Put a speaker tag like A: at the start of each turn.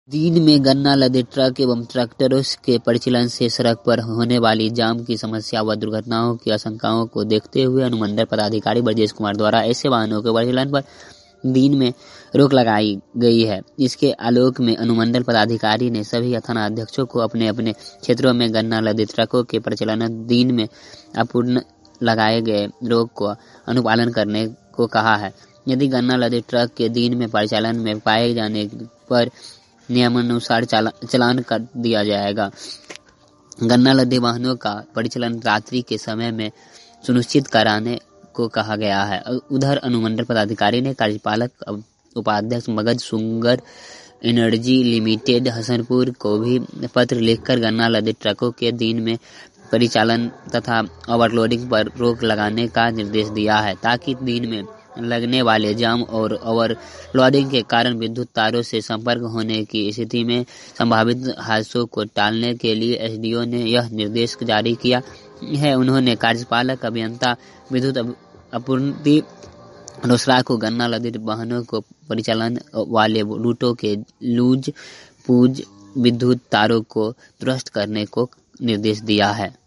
A: दिन में गन्ना लदे ट्रक एवं ट्रैक्टरों के परिचालन से सड़क पर होने वाली जाम की समस्या व दुर्घटनाओं की आशंकाओं को देखते हुए अनुमंडल पदाधिकारी ब्रजेश कुमार द्वारा ऐसे वाहनों के परिचालन पर दिन में रोक लगाई गई है। इसके आलोक में अनुमंडल पदाधिकारी ने सभी थाना अध्यक्षों को अपने अपने क्षेत्रों में गन्ना लदे ट्रकों के परिचालन दिन में अपूर्ण लगाए गए रोक को अनुपालन करने को कहा है। यदि गन्ना लदे ट्रक के दिन में परिचालन में पाए जाने पर नियमानुसार चालान कर दिया जाएगा। गन्ना लदे वाहनों का परिचालन रात्रि के समय में सुनिश्चित कराने को कहा गया है। उधर अनुमंडल पदाधिकारी ने कार्यपालक उपाध्यक्ष Magadh sugar energy limited Hasanpur को भी पत्र लिखकर गन्ना लदे ट्रकों के दिन में परिचालन तथा ओवरलोडिंग पर रोक लगाने का निर्देश दिया है, ताकि दिन में लगने वाले जाम और ओवरलोडिंग के कारण विद्युत तारों से संपर्क होने की स्थिति में संभावित हादसों को टालने के लिए एसडीओ ने यह निर्देश जारी किया है। उन्होंने कार्यपालक अभियंता विद्युत आपूर्ति रोसड़ा को गन्ना लदे वाहनों को परिचालन वाले रूटों के लूज पूज विद्युत तारों को दुरुस्त करने को निर्देश दिया है।